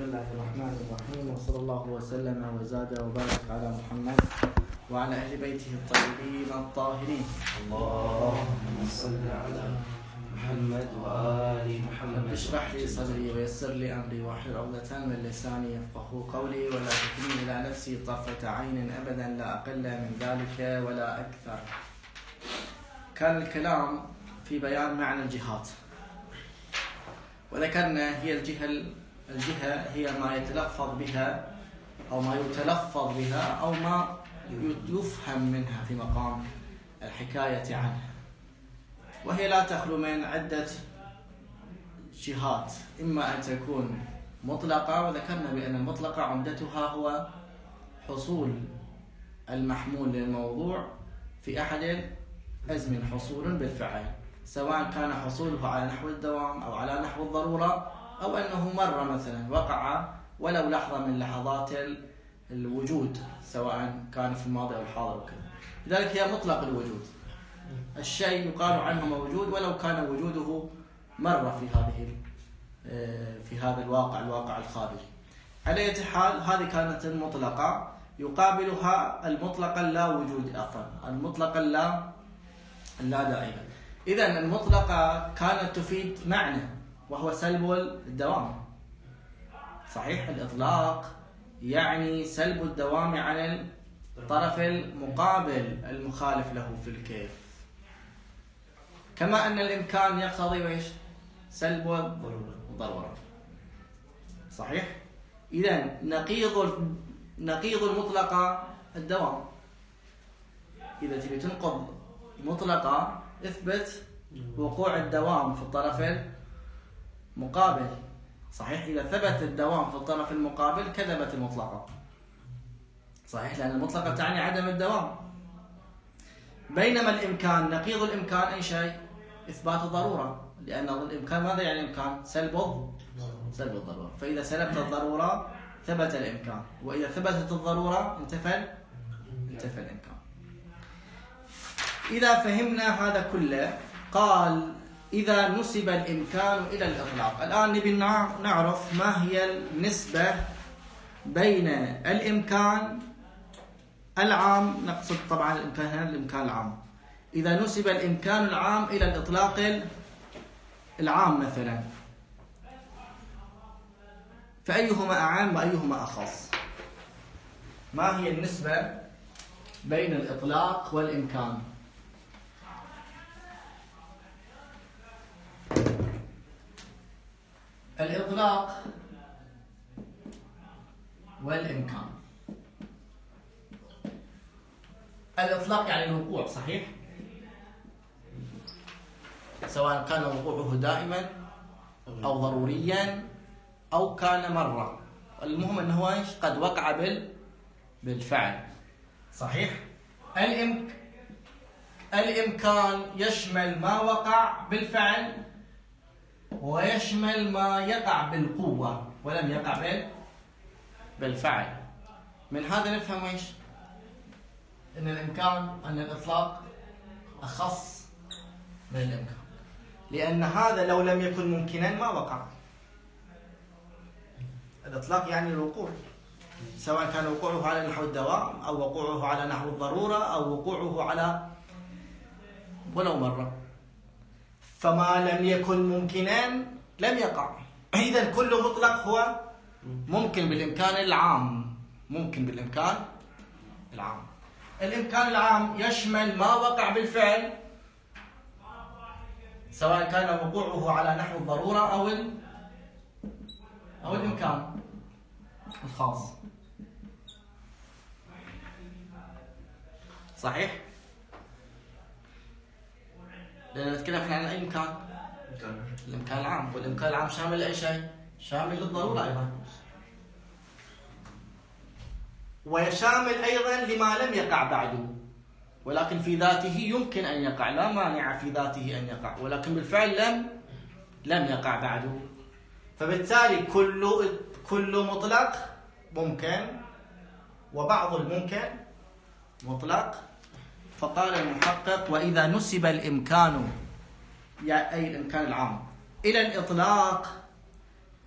بسم الله الرحمن الرحيم، وصلى الله وسلم وزاد وبارك على محمد وعلى أهل بيته الطيبين الطاهرين. اللهم صل على محمد وآل محمد. اشرح لي صدري ويسر لي أمري واحلل عقدة من لساني يفقهوا قولي، ولا تكلني إلى نفسي طرفة عين أبدا، لا أقل من ذلك ولا أكثر. كان الكلام في بيان معنى الجهات، وذكرنا هي الجهة هي ما يتلفظ بها أو ما يتلفظ بها أو ما يفهم منها في مقام الحكاية عنها، وهي لا تخلو من عدة جهات، إما أن تكون مطلقة، وذكرنا بأن المطلقة عمدتها هو حصول المحمول للموضوع في أحد الأزمنة، حصول بالفعل، سواء كان حصوله على نحو الدوام أو على نحو الضرورة، أو أنه مرة مثلا وقع ولو لحظة من لحظات الوجود، سواء كان في الماضي أو الحاضر وكذا. لذلك هي مطلق الوجود، الشيء يقال عنه موجود ولو كان وجوده مرة في هذا الواقع الخارجي. على أي حال هذه كانت المطلقة، يقابلها المطلقة لا وجود أصلا، المطلقة لا دائمة. إذن المطلقة كانت تفيد معنى وهو سلب الدوام، صحيح؟ الإطلاق يعني سلب الدوام عن الطرف المقابل المخالف له في الكيف، كما أن الإمكان يقتضي ويش؟ سلب الضرورة، صحيح؟ إذن نقيض المطلقة الدوام. إذا تبي تنقض مطلقة اثبت وقوع الدوام في الطرف المقابل، صحيح؟ إذا ثبت الدوام في الطرف المقابل كذبت المطلقة، صحيح؟ لأن المطلقة تعني عدم الدوام، بينما الإمكان نقيض الإمكان أي شيء؟ إثبات الضرورة، لأن الإمكان ماذا يعني الإمكان؟ سلب الضرورة، فإذا سلبت الضرورة ثبت الإمكان، وإذا ثبتت الضرورة انتفى الإمكان. إذا فهمنا هذا كله، قال إذا نسب الإمكان إلى الإطلاق. الآن نبي نعرف ما هي النسبة بين الإمكان العام، نقصد طبعا الإمكان العام، إذا نسب الإمكان العام إلى الإطلاق العام مثلا، فأيهما أعم وأيهما أخص؟ ما هي النسبة بين الإطلاق والإمكان؟ الإطلاق والإمكان. الإطلاق يعني الوقوع، صحيح؟ سواء كان وقوعه دائما أو ضروريا أو كان مرة، المهم أنه هو قد وقع بالفعل، صحيح؟ الإمكان يشمل ما وقع بالفعل ويشمل ما يقع بالقوة ولم يقع بالفعل. من هذا نفهم ايش؟ ان الإطلاق أخص من الإمكان، لأن هذا لو لم يكن ممكنا ما وقع. الإطلاق يعني الوقوع، سواء كان وقوعه على نحو الدوام أو وقوعه على نحو الضرورة أو وقوعه على ولو مرة، فما لم يكن ممكنا لم يقع. إذن كل مطلق هو ممكن بالإمكان العام، الإمكان العام يشمل ما وقع بالفعل، سواء كان وقوعه على نحو الضرورة أو الإمكان الخاص، صحيح؟ لأن نتكلم عن أي إمكان؟ الإمكان العام، والإمكان العام شامل أي شيء؟ شامل للضرورة أيضا، ويشامل أيضا لما لم يقع بعده، ولكن في ذاته يمكن أن يقع، لا مانع في ذاته أن يقع، ولكن بالفعل لم يقع بعده. فبالتالي كل مطلق ممكن، وبعض الممكن مطلق. فقال المحقق: وإذا نسب الإمكان، أي الإمكان العام، إلى الإطلاق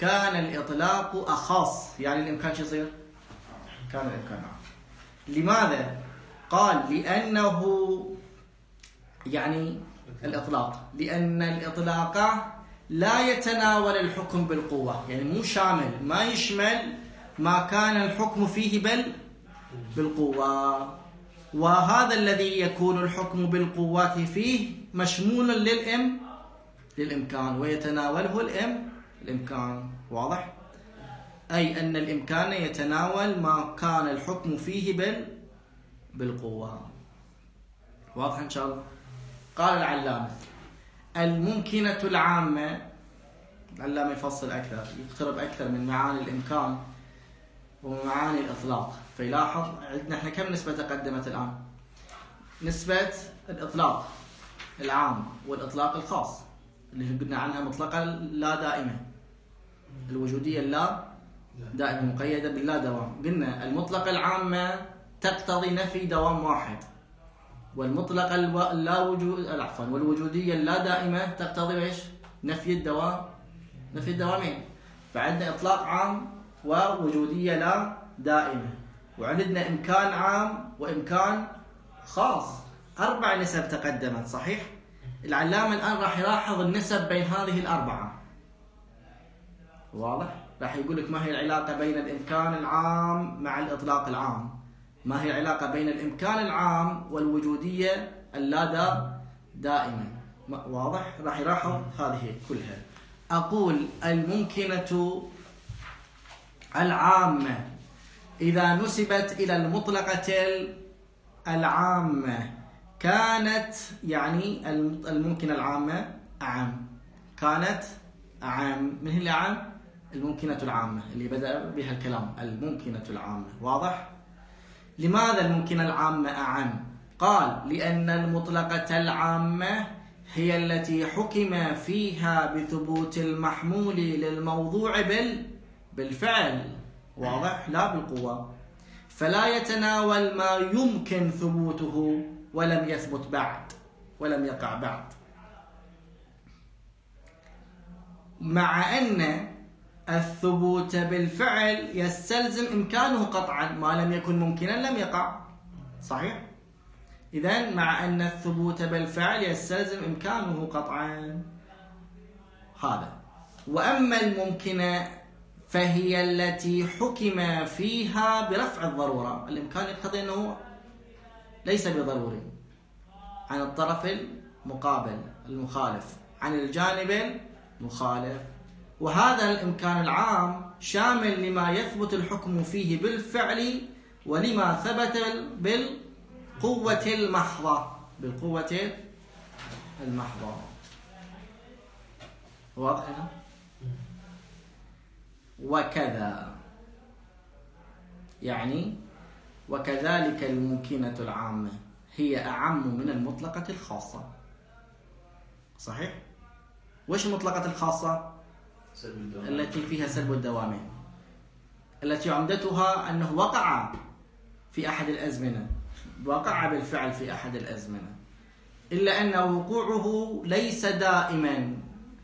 كان الإطلاق أخص، يعني الإمكان شو يصير؟ كان الإمكان عام. لماذا؟ قال لأنه يعني الإطلاق، لأن الإطلاق لا يتناول الحكم بالقوة، يعني مو شامل، ما يشمل ما كان الحكم فيه بل بالقوة. وهذا الذي يكون الحكم بالقوة فيه مشمول للإمكان، ويتناوله الإمكان. واضح؟ أي أن الإمكان يتناول ما كان الحكم فيه بالقوة. واضح إن شاء الله؟ قال العلامة الممكنة العامة، العلامة يفصل أكثر، يقترب أكثر من معاني الإمكان ومعاني الإطلاق. فيلاحظ عندنا احنا كم نسبة تقدمت الآن؟ نسبة الإطلاق العام والإطلاق الخاص، اللي قلنا عنها مطلقة لا دائمة، الوجودية لا دائمة مقيدة باللا دوام. قلنا المطلقة العامة تقتضي نفي دوام واحد، والمطلقة لا وجود عفوا والوجودية اللا دائمة تقتضي ايش؟ نفي الدوامين. فعندنا إطلاق عام ووجودية لا دائمة، وعندنا إمكان عام وإمكان خاص. 4 نسب تقدمت. صحيح؟ العلامة الآن راح يلاحظ النسب بين هذه الأربعة. واضح؟ راح يقول لك ما هي العلاقة بين الإمكان العام مع الإطلاق العام، ما هي العلاقة بين الإمكان العام والوجودية اللا دائمة. واضح؟ راح يلاحظ هذه كلها. أقول الممكنة العامة إذا نسبت إلى المطلقة العامة كانت، يعني الممكنة العامة أعم، كانت أعم. من هي الأعم؟ الممكنة العامة اللي بدأ بها الكلام، الممكنة العامة. واضح؟ لماذا الممكنة العامة أعم؟ قال لأن المطلقة العامة هي التي حكم فيها بثبوت المحمول للموضوع بالفعل. واضح؟ لا بالقوة. فلا يتناول ما يمكن ثبوته ولم يثبت بعد، ولم يقع بعد، مع أن الثبوت بالفعل يستلزم إمكانه قطعا، ما لم يكن ممكنا لم يقع. صحيح؟ إذن مع أن الثبوت بالفعل يستلزم إمكانه قطعا. هذا. وأما الممكنة فهي التي حكم فيها برفع الضرورة. الإمكان يقتضي أنه ليس بضروري عن الطرف المقابل المخالف، عن الجانب المخالف. وهذا الإمكان العام شامل لما يثبت الحكم فيه بالفعل ولما ثبت بالقوة المحضة. واضح؟ وكذا، يعني وكذلك الممكنة العامة هي أعم من المطلقة الخاصة. صحيح؟ وش المطلقة الخاصة؟ التي فيها سلب الدوامين، التي عمدتها أنه وقع في أحد الأزمنة، وقع بالفعل في أحد الأزمنة، إلا أن وقوعه ليس دائما،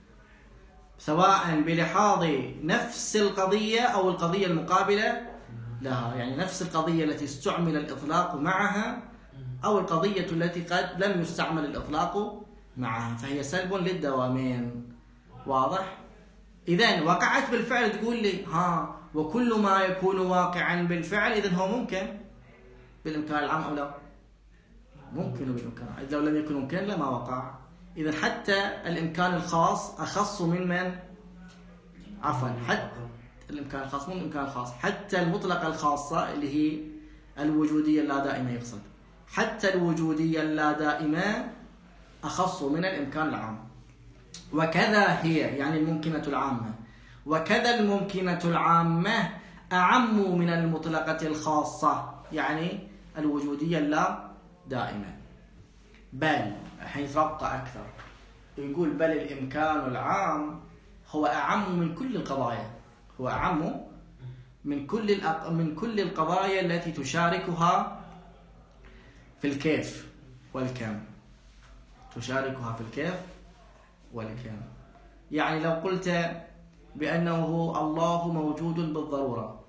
سواء بلحاظ نفس القضية أو القضية المقابلة لها، يعني نفس القضية التي استعمل الإطلاق معها أو القضية التي قد لم يستعمل الإطلاق معها، فهي سلب للدوامين. واضح؟ إذن وقعت بالفعل، تقول لي وكل ما يكون واقعا بالفعل إذن هو ممكن بالإمكان العام أو لا؟ ممكن بالإمكان، إذا لو لم يكن ممكن لما وقع. إذن حتى الإمكان الخاص أخص من حتى الإمكان الخاص من الإمكان الخاص، حتى المطلقة الخاصة اللي هي الوجودية اللا دائمة يقصد، حتى الوجودية اللا دائمة أخص من الإمكان العام. وكذا هي، يعني الممكنة العامة، وكذا الممكنة العامة أعم من المطلقة الخاصة، يعني الوجودية اللا دائمة. بل حيترقى أكثر، يقول بل الإمكان العام هو أعم من كل القضايا، هو أعم من كل القضايا التي تشاركها في الكيف والكم، تشاركها في الكيف والكم. يعني لو قلت بأنه الله موجود بالضرورة،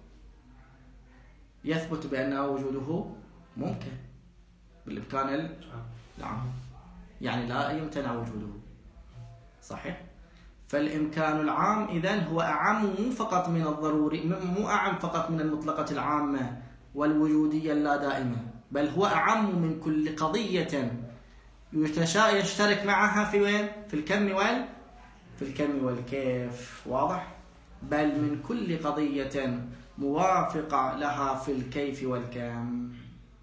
يثبت بأن وجوده ممكن بالإمكان العام، يعني لا يمتنع وجوده. صحيح؟ فالإمكان العام إذن هو أعم مو فقط من الضروري، مو أعم فقط من المطلقة العامة والوجودية اللا دائمة، بل هو أعم من كل قضية يشترك معها في وين؟ في الكم والكيف. واضح؟ بل من كل قضية موافقة لها في الكيف والكم.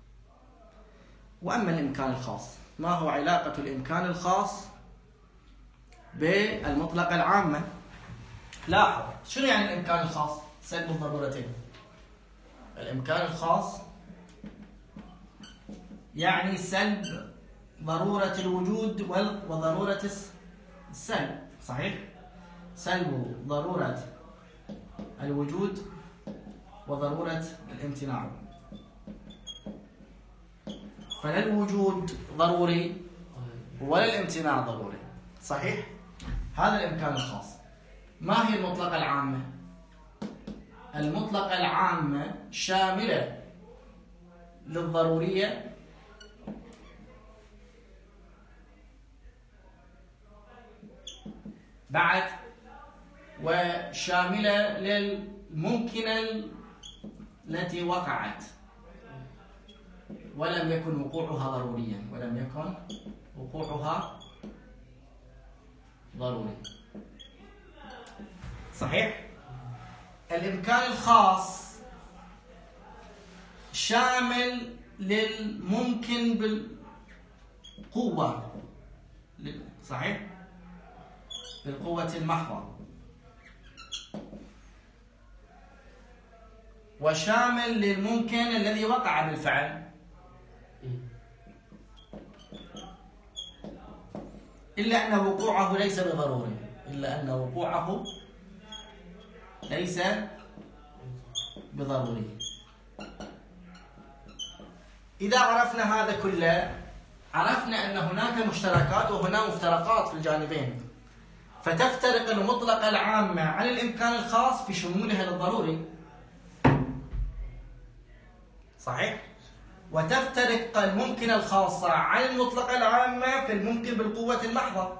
وأما الإمكان الخاص، ما هو علاقة الإمكان الخاص بالمطلقة العامة؟ لاحظ شنو يعني الإمكان الخاص؟ سلب الضرورتين. الإمكان الخاص يعني سلب ضرورة الوجود وضرورة السلب. صحيح؟ سلب ضرورة الوجود وضرورة الامتناع. فلا الوجود ضروري ولا الامتناع ضروري. صحيح؟ هذا الإمكان الخاص. ما هي المطلقة العامة؟ المطلقة العامة شاملة للضرورية بعد، وشاملة للممكنة التي وقعت ولم يكن وقوعها ضروريا، ضروري. صحيح؟ الإمكان الخاص شامل للممكن بالقوة. صحيح؟ بالقوة المحضة، وشامل للممكن الذي وقع بالفعل، إلا أن وقوعه ليس بضروري، إذا عرفنا هذا كله عرفنا أن هناك مشتركات وهناك مفترقات في الجانبين، فتفترق المطلقة العامة عن الإمكان الخاص في شمولها للضروري. صحيح؟ وتفترق الممكن الخاصة عن المطلقة العامة في الممكن بالقوة المحضة.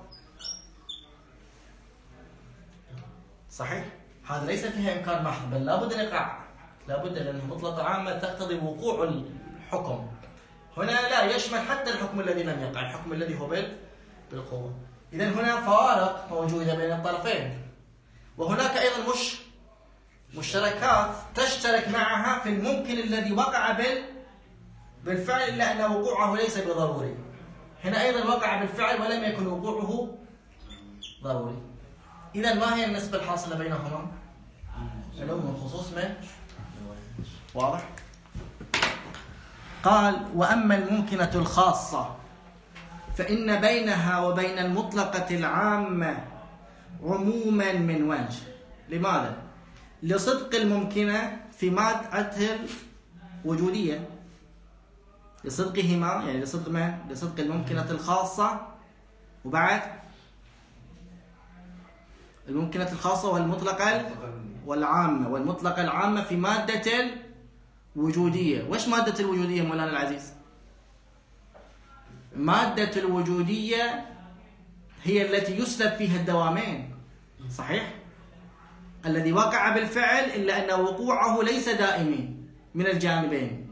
صحيح؟ هذا ليس فيها إمكان محض، بل لابد أن يقع، لابد لأن المطلقة العامة تقتضي وقوع الحكم. هنا لا يشمل حتى الحكم الذي لم يقع، الحكم الذي هو بالقوة. إذن هنا فوارق موجودة بين الطرفين، وهناك أيضا مشتركات تشترك معها في الممكن الذي وقع بالفعل، إلا أن وقوعه ليس بضروري. هنا أيضا وقع بالفعل ولم يكن وقوعه ضروري. إذن ما هي النسبة الحاصلة بينهما؟ علوم الخصوص من؟ واضح؟ قال: وأما الممكنة الخاصة فإن بينها وبين المطلقة العامة عموما من وجه. لماذا؟ لصدق الممكنة في مادته الوجودية، لصدقهما، يعني لصدق ما؟ لصدق الممكنة الخاصة، وبعد الممكنة الخاصة والمطلقة والعامة، والمطلقة العامة في مادة الوجودية. وش مادة الوجودية مولانا العزيز؟ مادة الوجودية هي التي يسلب فيها الدوامين. صحيح؟ الذي وقع بالفعل إلا أن وقوعه ليس دائمي من الجانبين،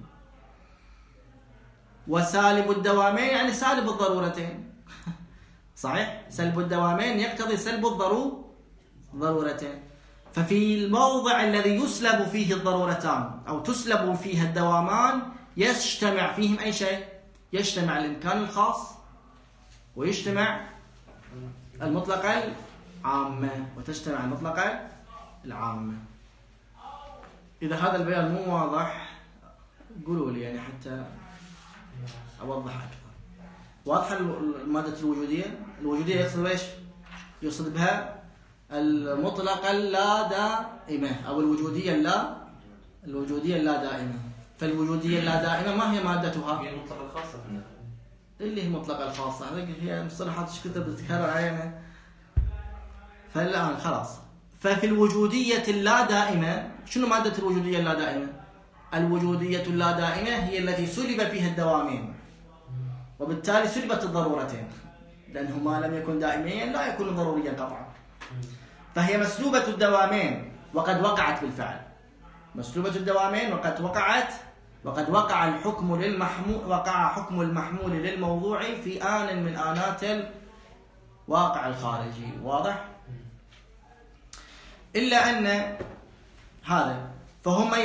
وسالب الدوامين يعني سالب الضرورتين. صحيح؟ سلب الدوامين يقتضي سلب الضرورتين. ففي الموضع الذي يسلب فيه الضرورتان أو تسلب فيها الدوامان يجتمع فيهم أي شيء؟ يجتمع الإمكان الخاص ويجتمع المطلقة العامة وتجتمع المطلقة العامة. إذا هذا البيان مو واضح قولوا لي، يعني حتى أوضح أكثر. واضحة المادة الوجودية؟ الوجودية يقصد إيش؟ يقصد بها المطلقة اللا دائمة أو الوجودية اللا دائمة. فالوجودية اللا دائمة ما هي مادتها؟ هي المطلقة الخاصة. اللي هي المطلقة الخاصة، هذه هي مصطلحات كثير بتتكرر علينا. فالآن خلاص، ففي الوجودية اللا دائمة، شنو مادة الوجودية اللا دائمة؟ الوجودية اللا دائمة هي التي سلب فيها الدوامين، وبالتالي سلبت الضرورتين، لأنه ما لم يكن دائميا لا يكون ضروريا قطعا. فهي مسلوبة الدوامين وقد وقعت بالفعل، مسلوبة الدوامين وقد وقع الحكم للمحمول، وقع حكم المحمول للموضوع في آن من آنات الواقع الخارجي. واضح؟ إلا أن هذا فهما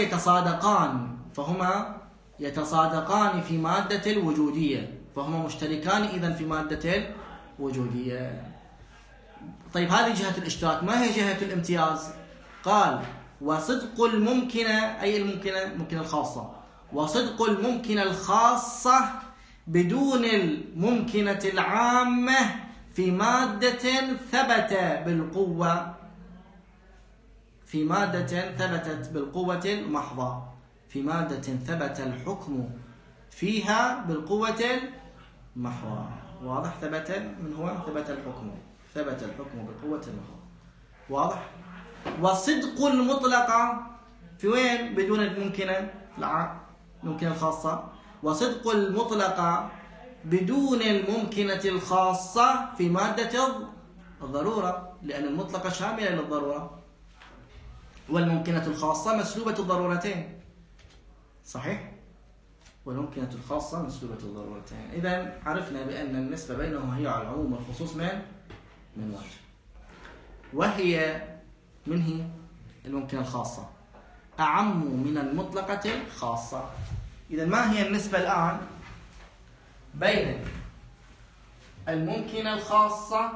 يتصادقان في مادة الوجودية، فهما مشتركان إذن في مادة الوجودية. طيب هذه جهة الاشتراك، ما هي جهة الامتياز؟ قال وصدق الممكنة، أي الممكنة الخاصة، وصدق الممكنة الخاصة بدون الممكنة العامة في مادة ثبت بالقوة، في مادة ثبتت بالقوة المحضة، في مادة ثبت الحكم فيها بالقوة المحضة. واضح؟ ثبت من هو؟ ثبت الحكم بالقوة المحضة. واضح؟ وصدق المطلقة في وين؟ بدون الممكنة الممكنة الخاصة. وصدق المطلقة بدون الممكنة الخاصة في مادة الضرورة، لأن المطلقة شاملة للضرورة، والممكنة الخاصة مسلوبة الضرورتين. صحيح؟ والممكنة الخاصة مسلوبة الضرورتين. إذن عرفنا بأن النسبة بينهم هي على العموم والخصوص من وجه، وهي من هي الممكنة الخاصة أعم من المطلقة الخاصة. إذن ما هي النسبة الآن بين الممكنة الخاصة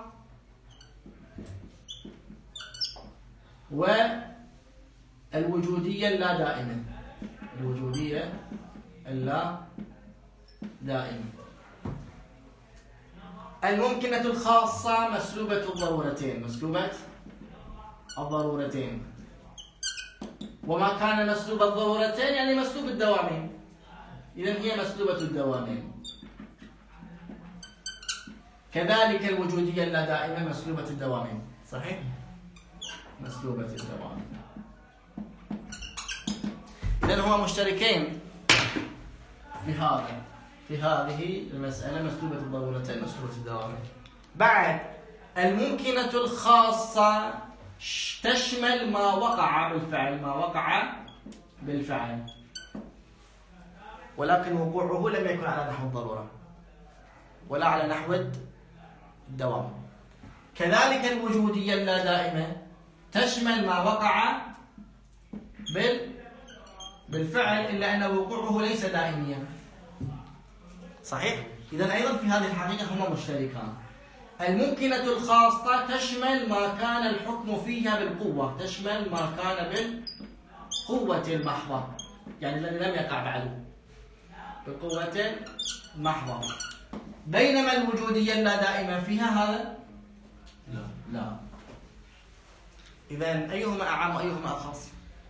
والوجودية اللا دائمة؟ الوجودية اللا دائمة. الممكنة الخاصة مسلوبة الضرورتين، وما كان مسلوب الضرورتين يعني مسلوب الدوامين، إذن هي مسلوبة الدوامين. كذلك الوجودية اللا دائمة مسلوبة الدوامين. صحيح؟ مسلوبة الدوامين. إذن هما مشتركين في هذه المسألة، مسلوبة الضرورتين مسلوبة الدوامين. بعد الممكنة الخاصة تشمل ما وقع بالفعل، ولكن وقوعه لم يكن على نحو الضرورة ولا على نحو الدوام. كذلك الوجودية اللا دائمة تشمل ما وقع بالفعل، إلا أن وقوعه ليس دائميا. صحيح؟ إذن أيضا في هذه الحقيقة هما مشتركان. الممكنة الخاصة تشمل ما كان الحكم فيها بالقوة، تشمل ما كان بالقوة المحضة، يعني الذي لم يقع بعده بالقوة المحضة. بينما الوجودية اللا دائمة فيها هذا لا. إذن أيهما أعم وأيهما أخص؟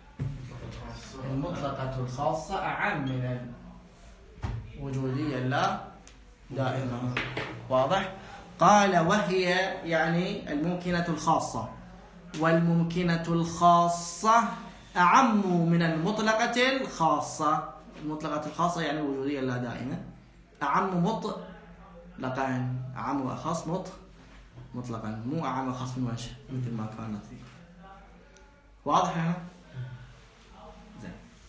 المطلقة الخاصة أعم من الوجودية اللا دائمة. واضح؟ قال وهي يعني الممكنة الخاصة، والممكنة الخاصة أعم من المطلقة الخاصة. المطلقة الخاصة يعني الوجودية اللا دائمة، أعم مطلقا، أعم وأخص مطلقا، مو أعم وأخص من وجه مثل ما كانت فيه. واضح هنا؟ زين.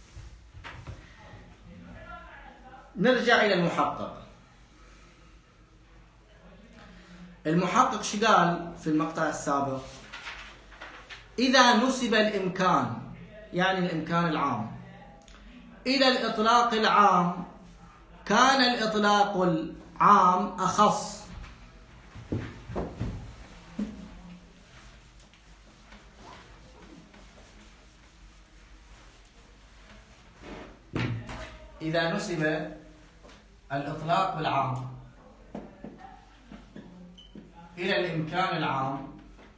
نرجع إلى المحقق. المحقق شو قال في المقطع السابق؟ إذا نسب الإمكان، يعني الإمكان العام، إلى الإطلاق العام كان الإطلاق العام أخص. إذا نسب الإطلاق العام إلى الإمكان العام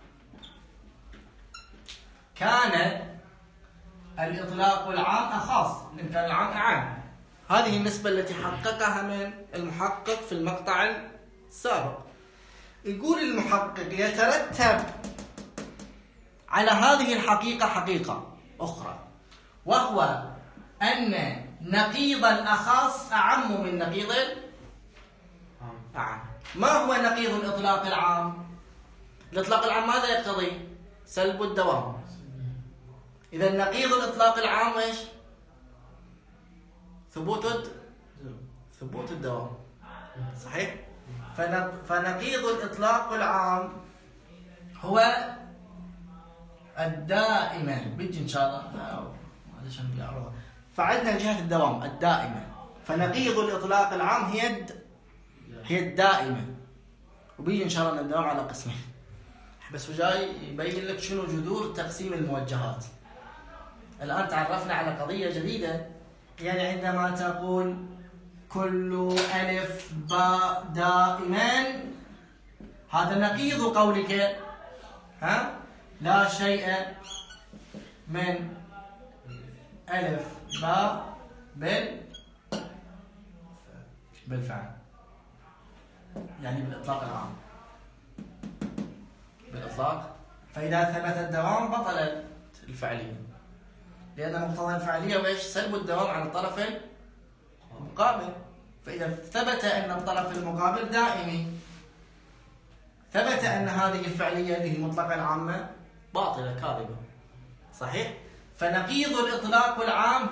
كان الإطلاق العام أخص، الإمكان العام أعم. هذه النسبة التي حققها من المحقق في المقطع السابق. يقول المحقق يترتب على هذه الحقيقة حقيقة أخرى، وهو أن نقيض الأخص أعم من نقيض الأعم. ما هو نقيض الإطلاق العام؟ الإطلاق العام ماذا يقتضي؟ سلب الدوام. إذا نقيض الإطلاق العام إيش؟ ثبوت الدوام. صحيح؟ فنقيض الإطلاق العام هو الدائمة. بيجي إن شاء الله علشان بيعرضها. فعندنا جهة الدوام الدائمة، فنقيض الإطلاق العام هي الدائمة، وبيجي إن شاء الله الدوام على قسمين. بس وجاي يبين لك شنو جذور تقسيم الموجهات. الآن تعرفنا على قضية جديدة، يعني عندما تقول كل ألف باء دائمان، هذا نقيض قولك لا شيء من ألف باء بالفعل، يعني بالإطلاق العام، بالإطلاق. فإذا ثبت الدوام بطلت الفعلية، لأن مقتضى الفعلية وإيش؟ سلب الدوام على الطرف المقابل. فإذا ثبت أن الطرف المقابل دائمي، ثبت أن هذه الفعلية اللي هي مطلقة العامة باطلة كاذبة. صحيح؟ فنقيض الإطلاق العام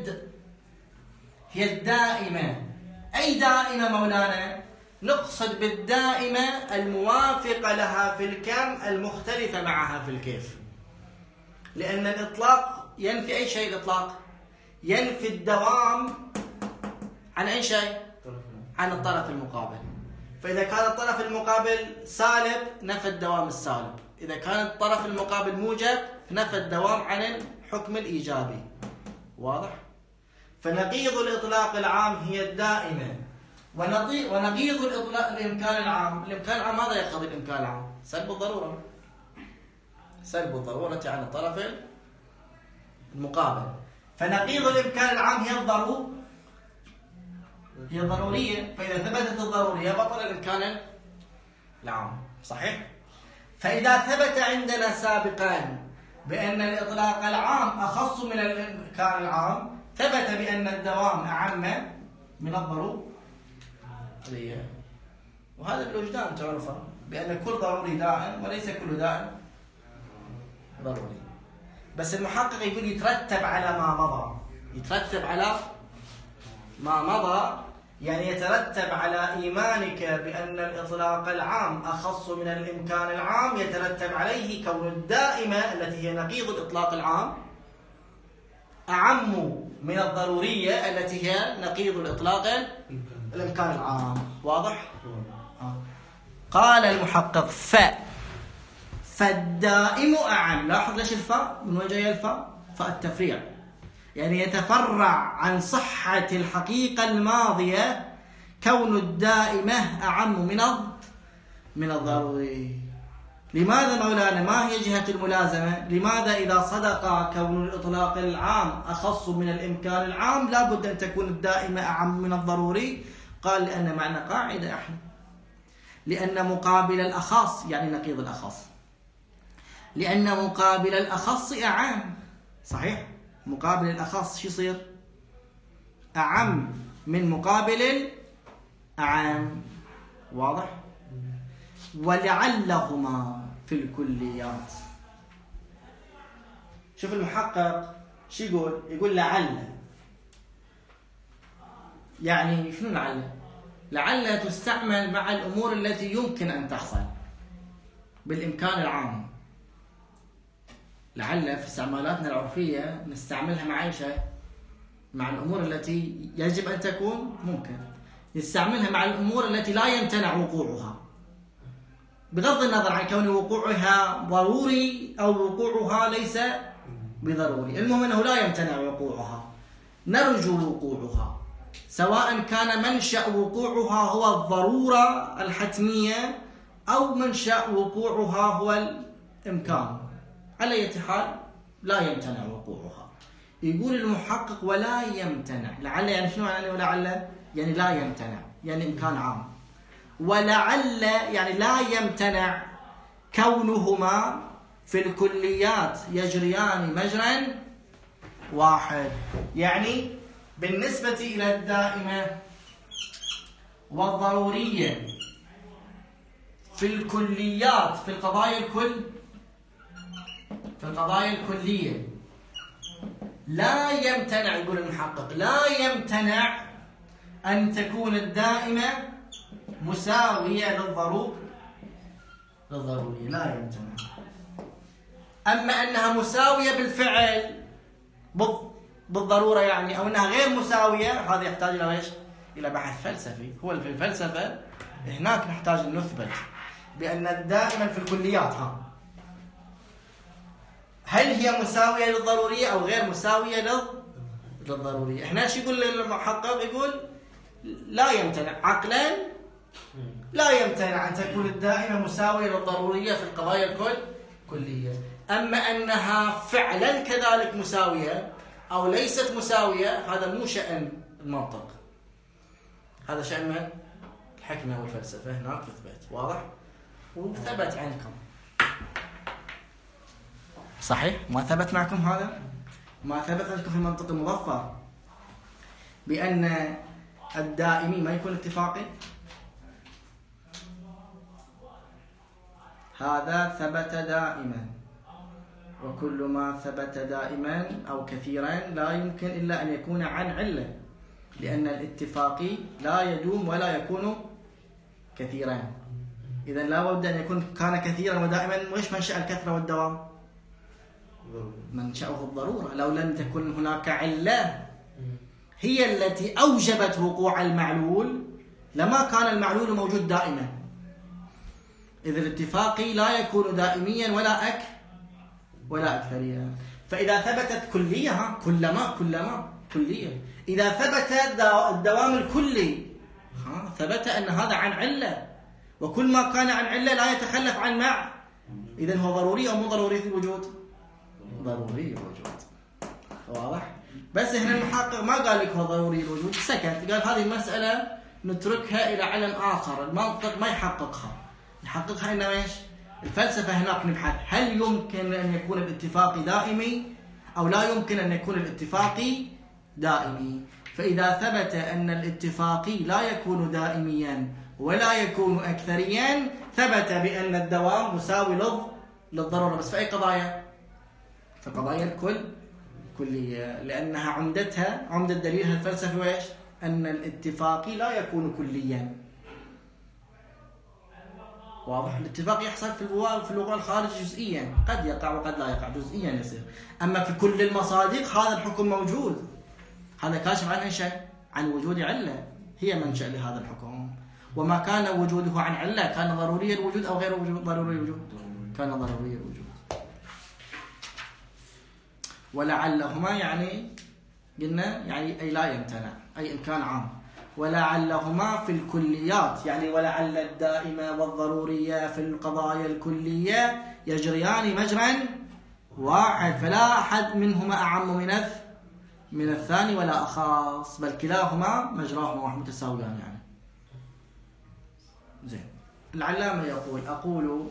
هي الدائمة. أي دائمة مولانا؟ نقصد بالدائمة الموافقة لها في الكم، المختلفة معها في الكيف. لأن الإطلاق ينفي أي شيء. الإطلاق ينفي الدوام عن أي شيء؟ عن الطرف المقابل. فإذا كان الطرف المقابل سالب نفى الدوام السالب، إذا كان الطرف المقابل موجب نفى الدوام عن الحكم الإيجابي. واضح؟ فنقيض الإطلاق العام هي الدائمة، ونقيض الإمكان العام. الإمكان العام ماذا يقتضي الإمكان العام؟ سلب الضرورة. سلب الضرورة عن الطرف المقابل. فنقيض الإمكان العام هي ضرورية. فإذا ثبتت الضرورية بطل الإمكان العام. صحيح؟ فإذا ثبت عندنا سابقا بأن الإطلاق العام أخص من الإمكان العام، ثبت بأن الدوام أعم من الضرورية. وهذا بالوجدان تعرفه، بأن كل ضروري دائم وليس كل دائم ضروري. بس المحقق يقول يترتب على ما مضى. يترتب على ما مضى، يعني يترتب على إيمانك بأن الإطلاق العام أخص من الإمكان العام، يترتب عليه كون الدائمة التي هي نقيض الإطلاق العام أعم من الضرورية التي هي نقيض الإطلاق الإمكان العام. واضح؟ قال المحقق فالدائم أعم. لاحظ ليش الفاء؟ من وين جاي الفاء؟ فاء التفريع، يعني يتفرع عن صحة الحقيقة الماضية كون الدائمة أعم من الضروري. لماذا مولانا؟ ما هي جهة الملازمة؟ لماذا إذا صدق كون الإطلاق العام أخص من الإمكان العام لا بد أن تكون الدائمة أعم من الضروري؟ قال لأن معنى قاعدة احنا، لأن مقابل الأخص يعني نقيض الأخص، لأن مقابل الأخص أعم. صحيح؟ مقابل الأخص شو يصير؟ أعم من مقابل الأعم. واضح؟ ولعلهما في الكليات. شوف المحقق شو يقول؟ يقول لعل. يعني شنو لعل؟ لعل تستعمل مع الأمور التي يمكن أن تحصل بالإمكان العام. لعل في استعمالاتنا العرفية نستعملها مع أي شيء؟ مع الأمور التي يجب أن تكون ممكن. نستعملها مع الأمور التي لا يمتنع وقوعها، بغض النظر عن كون وقوعها ضروري أو وقوعها ليس بضروري. المهم أنه لا يمتنع وقوعها، نرجو وقوعها، سواء كان منشأ وقوعها هو الضرورة الحتمية أو منشأ وقوعها هو الإمكان. على أي حال لا يمتنع وقوعها. يقول المحقق ولا يمتنع. لعل يعني شنو يعني ولعل؟ يعني لا يمتنع، يعني إمكان عام. ولعل يعني لا يمتنع كونهما في الكليات يجريان مجرا واحد. يعني بالنسبة إلى الدائمة والضرورية في الكليات، في القضايا الكلية لا يمتنع، يقول المحقق، لا يمتنع أن تكون الدائمة مساوية للضرورية، لا يمتنع. أما أنها مساوية بالفعل بالضرورة يعني، أو أنها غير مساوية، هذا يحتاج إلى إيش؟ إلى بحث فلسفي. هو في الفلسفة هناك نحتاج أن نثبت بأن دائما في الكليات هل هي مساوية للضرورية أو غير مساوية للضرورية. إحنا ايش يقول المحقق؟ يقول لا يمتنع عقلا، لا يمتنع أن تكون الدائمة مساوية للضرورية في القضايا الكلية. أما أنها فعلا كذلك مساوية أو ليست مساوية، هذا مو شأن المنطق، هذا شأن من؟ الحكمة والفلسفة. هناك تثبت. واضح؟ وثبت عندكم صحيح؟ ما ثبت معكم هذا؟ ما ثبت عندكم في المنطق المظفر بأن الدائمي ما يكون اتفاقي؟ هذا ثبت دائما، وكل ما ثبت دائما أو كثيرا لا يمكن إلا أن يكون عن علة، لأن الاتفاقي لا يدوم ولا يكون كثيرا. إذا لا بد أن يكون كان كثيرا ودائما. وإيش منشأ الكثرة والدوام؟ منشأه الضرورة. لو لم تكن هناك علة هي التي أوجبت وقوع المعلول لما كان المعلول موجود دائما. إذا الاتفاقي لا يكون دائميا ولا أكثريا. فإذا ثبتت كلية كلما كلية، إذا ثبت الدوام الكلي ثبت أن هذا عن علة، وكل ما كان عن علة لا يتخلف عن مع. إذن هو ضروري أو مو ضروري في الوجود؟ ضروري الوجود. واضح؟ بس هنا المحقق ما قال لك هو ضروري الوجود، سكت، قال هذه المسألة نتركها إلى علم آخر، المنطق ما يحققها، يحققها إنما إيش؟ الفلسفة. هناك نبحث هل يمكن أن يكون الاتفاقي دائمي أو لا يمكن أن يكون الاتفاقي دائمي. فإذا ثبت أن الاتفاقي لا يكون دائميا ولا يكون أكثريا، ثبت بأن الدوام مساوي للضرورة. بس في أي قضايا؟ في قضايا كلية، لأنها عمدة دليلها الفلسفي وإيش؟ أن الاتفاقي لا يكون كليا. واضح؟ الاتفاق يحصل في الوقوع الخارجي جزئيا، قد يقع وقد لا يقع، جزئيا يصير. أما في كل المصادق هذا الحكم موجود، هذا كاشف عن شيء، عن وجود علة هي منشأ لهذا الحكم. وما كان وجوده عن علة كان ضروري الوجود أو غير ضروري الوجود؟ كان ضروري الوجود. ولعلهما يعني قلنا يعني أي لا يمتنع، أي إمكان عام. ولعلهما في الكليات، يعني ولعل الدائمة والضرورية في القضايا الكلية يجريان مجرا واحد، فلا أحد منهما أعم من الثاني ولا أخص، بل كلاهما مجراهما واحد، متساويان يعني. زين. العلامة يقول: أقول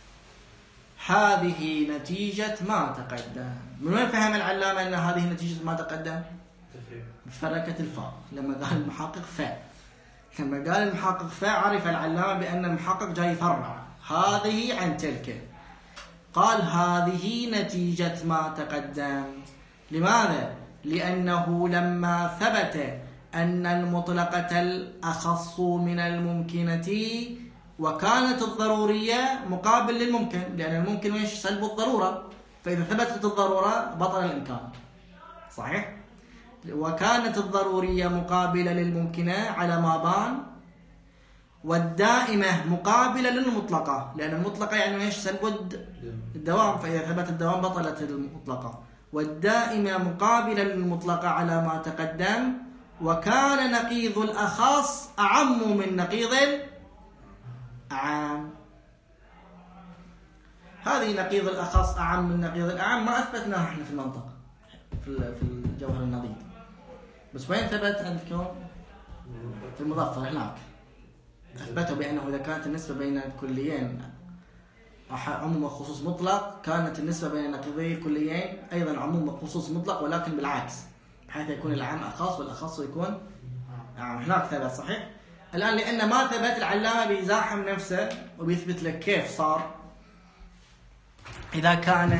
هذه نتيجة ما تقدم. من وين فهم العلامة أن هذه نتيجة ما تقدم؟ فركة الفاء لما قال المحقق فاء. لما قال المحقق فاء عرف العلامة بأن المحقق جاي يفرع هذه عن تلك. قال هذه نتيجة ما تقدم. لماذا؟ لأنه لما ثبت أن المطلقة الأخص من الممكنة وكانت الضرورية مقابل للممكن، لأن الممكن ايش؟ سلب الضرورة. فإذا ثبتت الضرورة بطل الإمكان. صحيح؟ وكانت الضرورية مقابلة للممكنة على ما بان، والدائمة مقابلة للمطلقة، لأن المطلقة يعني ايش؟ سلب الدوام. فإذا ثبت الدوام بطلت المطلقة. والدائمة مقابلة للمطلقة على ما تقدم، وكان نقيض الأخص أعم من نقيض الأعم. هذه نقيض الأخص أعم من نقيض الأعم ما أثبتناها احنا في المنطق في الجوهر النظيف. بس وين ثبت عندكم؟ في المظفر هناك أثبتوا بأنه إذا كانت النسبة بين الكليين عموم وخصوص مطلق، كانت النسبة بين النقيضين الكليين أيضا عموم وخصوص مطلق، ولكن بالعكس، بحيث يكون العام أخص والأخص يكون عام. هناك ثبت صحيح. الآن لأن ما ثبت، العلامة بيزاحم نفسه وبيثبت لك كيف صار إذا كان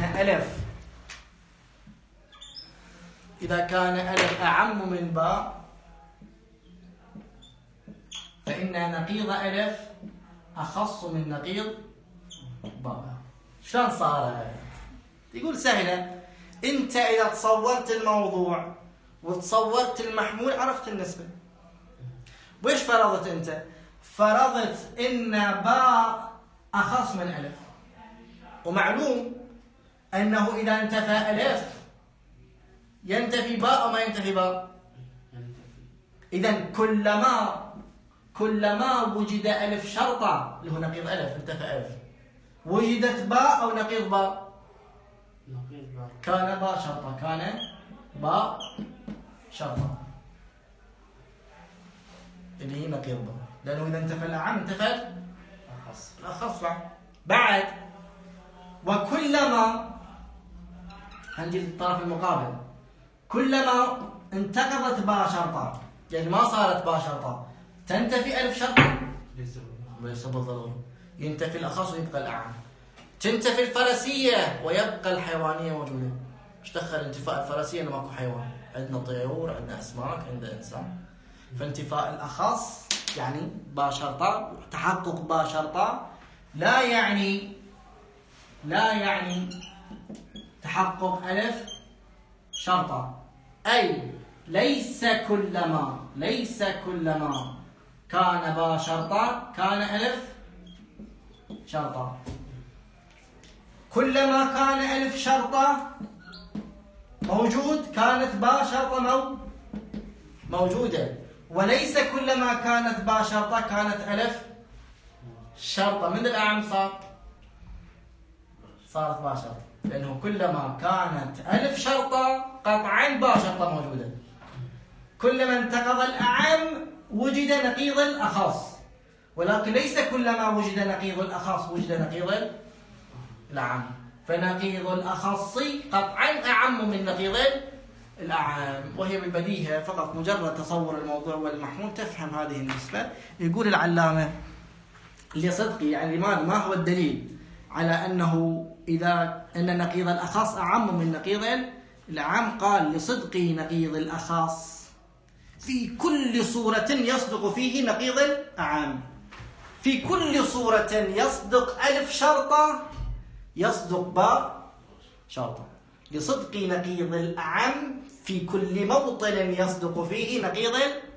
ألف أعم من باء، فإن نقيض ألف أخص من نقيض باء. شلون صارت؟ يقول سهلة. أنت إذا تصورت الموضوع وتصورت المحمول عرفت النسبة. وإيش فرضت أنت؟ فرضت إن باء أخص من ألف، ومعلوم أنه إذا انتفى ألف ينتفي باء أو ما ينتفي باء؟ إذن كلما وجد ألف شرطة اللي هو نقيض ألف، انتفى ألف، وجدت باء أو نقيض باء؟ نقيض باء. كان باء شرطة، كان باء شرطة اللي هي نقيض باء، لأنه إذا انتفى الأعم انتفت الأخص. بعد وكلما هنجي للطرف المقابل، كلما انتقضت باء شرطة، يعني ما صارت باء شرطة، تنتفي ألف شرطة ليس بالضرورة، ينتفي الأخص ويبقى الأعم. تنتفي الفرسية ويبقى الحيوانية موجودة. ايش دخل انتفاء الفرسية؟ انه ماكو حيوان، عندنا طيور، عندنا أسماك، عندنا إنسان. فانتفاء الأخص يعني باء شرطة، تحقق باء شرطة لا يعني تحقق ألف شرطة. أي ليس كلما كان باء شرطة كان ألف شرطة. كلما كان ألف شرطة موجود كانت باء شرطة موجودة، وليس كلما كانت باء شرطة كانت ألف شرطة. من الأعم صارت باء شرطة، لأنه كلما كانت ألف شرطة قطعا باء شرطة موجودة. كلما انتقض الأعم وجد نقيض الأخص، ولكن ليس كلما وجد نقيض الأخص وجد نقيض الأعم. فنقيض الأخص قطعا أعم من نقيض الأعم، وهي بالبديهة فقط مجرد تصور الموضوع والمحمول تفهم هذه النسبة. يقول العلامة لصدق، يعني ما هو الدليل على أنه أن نقيض الأخص أعم من نقيض الأعم؟ قال لصدق نقيض الأخص في كل صورة يصدق فيه نقيض الأعم. في كل صورة يصدق ألف شرطة يصدق باء شرطة. لصدق نقيض الأعم في كل موطن يصدق فيه نقيض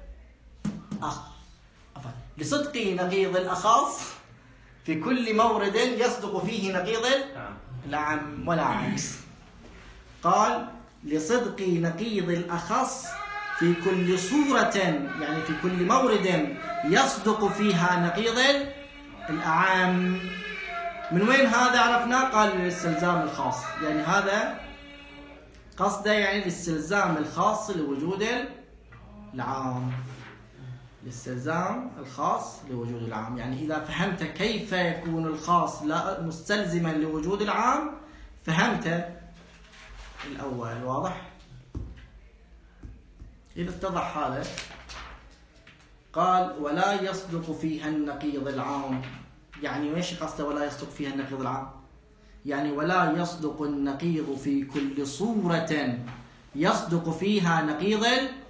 لصدق نقيض الأخص في كل مورد يصدق فيه نقيض الأعم ولا عكس. قال لصدق نقيض الأخص في كل صورة، يعني في كل مورد يصدق فيها نقيض الأعم. من وين هذا عرفنا؟ قال للاستلزام الخاص، يعني هذا قصده يعني الاستلزام الخاص لوجود العام. الاستلزام الخاص لوجود العام، يعني إذا فهمت كيف يكون الخاص لا مستلزما لوجود العام فهمت الأول. واضح؟ إذا اتضح هذا قال ولا يصدق فيها النقيض العام. يعني ايش قصده ولا يصدق فيها النقيض العام؟ يعني ولا يصدق النقيض في كل صورة يصدق فيها نقيض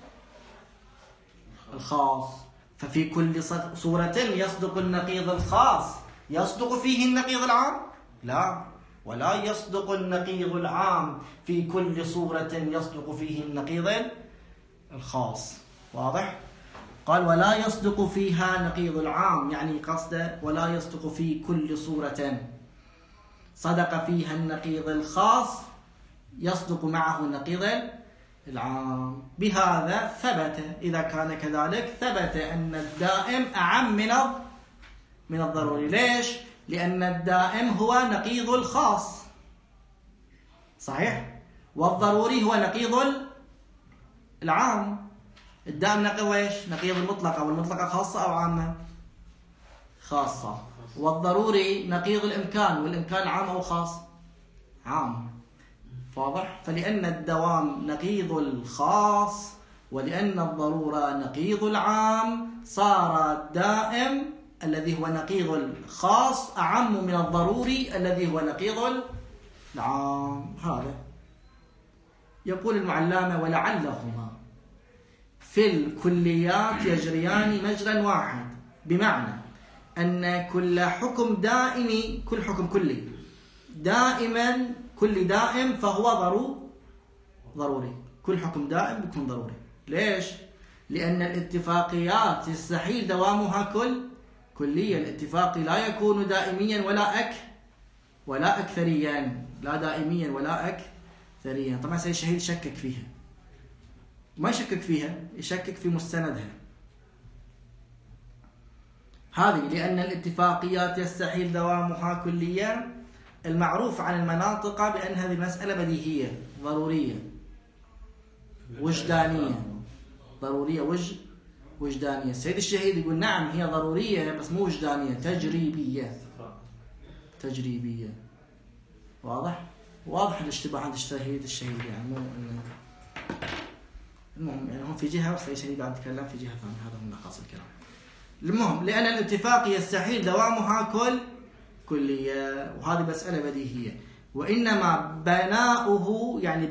الخاص. ففي كل صورة يصدق النقيض الخاص يصدق فيه النقيض العام؟ لا، ولا يصدق النقيض العام في كل صورة يصدق فيه النقيض الخاص. واضح؟ قال ولا يصدق فيها نقيض العام، يعني قصده ولا يصدق في كل صورة صدق فيها النقيض الخاص يصدق معه النقيض العام. بهذا ثبت، إذا كان كذلك ثبت أن الدائم أعم من الضروري. ليش؟ لأن الدائم هو نقيض الخاص صحيح، والضروري هو نقيض العام. الدائم نقيض ايش؟ نقيض المطلقة، والمطلقة خاصة أو عامة؟ خاصة. والضروري نقيض الإمكان، والإمكان عام أو خاص؟ عام. واضح؟ فلأن الدوام نقيض الخاص ولأن الضرورة نقيض العام صار الدائم الذي هو نقيض الخاص أعم من الضروري الذي هو نقيض العام. هذا يقول المعلمة ولعلهما في الكليات يجريان مجرا واحد، بمعنى أن كل حكم دائمي، كل حكم كلي دائما، كل دائم فهو ضروري. كل حكم دائم بيكون ضروري. ليش؟ لأن الاتفاقيات يستحيل دوامها كليا. الاتفاقي لا يكون دائميا ولا أكثريا، لا دائميا ولا أكثريا. طبعا سيد الشهيد يشكك فيها، ما يشكك فيها، يشكك في مستندها هذه، لأن الاتفاقيات يستحيل دوامها كليا. المعروف عن المناطق بأن هذه المسألة بديهية ضرورية وجدانية، ضرورية وجدانية. السيد الشهيد يقول نعم هي ضرورية بس مو وجدانية، تجريبية. واضح الاشتباه عند الشهيد يعني مو المهم يعني هم في جهة والسيد الشهيد قاعد يتكلم في جهة ثانية. هذا من نقاص الكلام. المهم لأن الاتفاق يستحيل دوامها كلية، وهذه مسألة بديهية. وإنما بناؤه يعني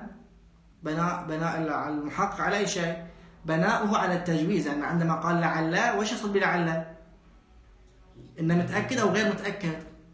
بناء المحقق على أي شيء؟ بناؤه على التجويز. يعني عندما قال لعل، وش يقصد بلعل؟ إنه متأكد أو غير متأكد؟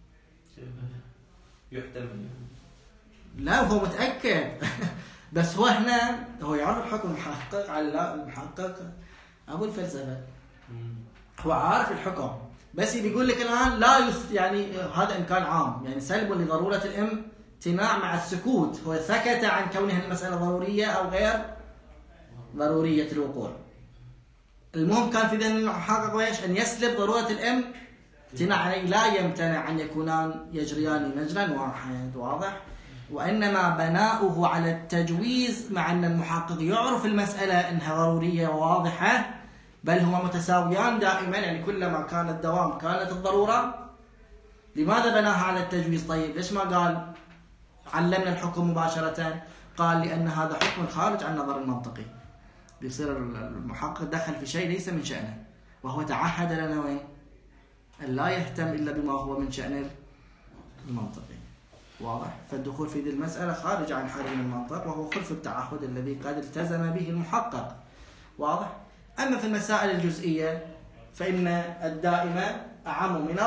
يحتمل. لا هو متأكد بس هو هنا هو يعرف الحكم المحقق على المحقق أبو الفلسفة، هو عارف الحكم بس بيقول لك الآن لا يعني هذا إمكان عام، يعني سلب لضرورة الامتناع مع السكوت. هو سكت عن كونها المسألة ضرورية أو غير ضرورية الوقوع. المهم كان في ذهن المحقق ويش؟ أن يسلب ضرورة الامتناع، يعني لا يمتنع أن يكونان يجريان مجرا واحد. واضح؟ وإنما بناؤه على التجويز، مع أن المحقق يعرف المسألة أنها ضرورية وواضحة، بل هما متساويان دائما، يعني كلما كان الدوام كانت الضرورة. لماذا بناها على التجويز؟ طيب ليش ما قال علمنا الحكم مباشرة؟ قال لأن هذا حكم خارج عن النظر المنطقي. بيصير المحقق دخل في شيء ليس من شأنه، وهو تعهد لنا وين؟ أن لا يهتم إلا بما هو من شأن المنطقي. واضح؟ فالدخول في ذي المسألة خارج عن حرم المنطق، وهو خلف التعهد الذي قد التزم به المحقق. واضح؟ أما في المسائل الجزئية فإن الدائمة أعم من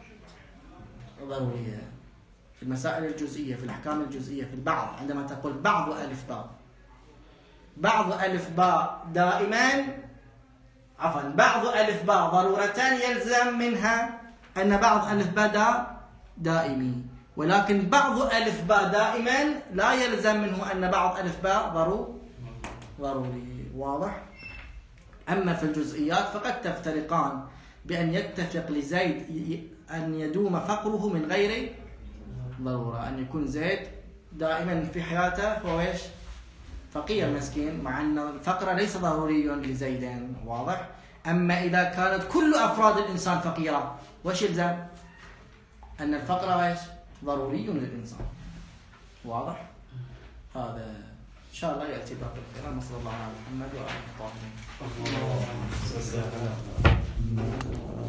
الضرورية. في المسائل الجزئية، في الأحكام الجزئية، في البعض، عندما تقول بعض ألف باء، بعض ألف باء دائما، عفوا بعض ألف باء ضرورتان يلزم منها أن بعض ألف باء دائمي، ولكن بعض ألف باء دائما لا يلزم منه أن بعض ألف باء ضروري. واضح؟ أما في الجزئيات فقد تفترقان بأن يتفق لزيد أن يدوم فقره من غير ضرورة، أن يكون زيد دائما في حياته هو إيش؟ فقير مسكين، مع أن الفقر ليس ضروري لزيد. واضح؟ أما إذا كانت كل أفراد الإنسان فقيرة وش يلزم؟ أن الفقر إيش؟ ضروري للإنسان. واضح؟ هذا إن شاء الله يأتي باب الخير. صلى الله على محمد وآله الطاهرين.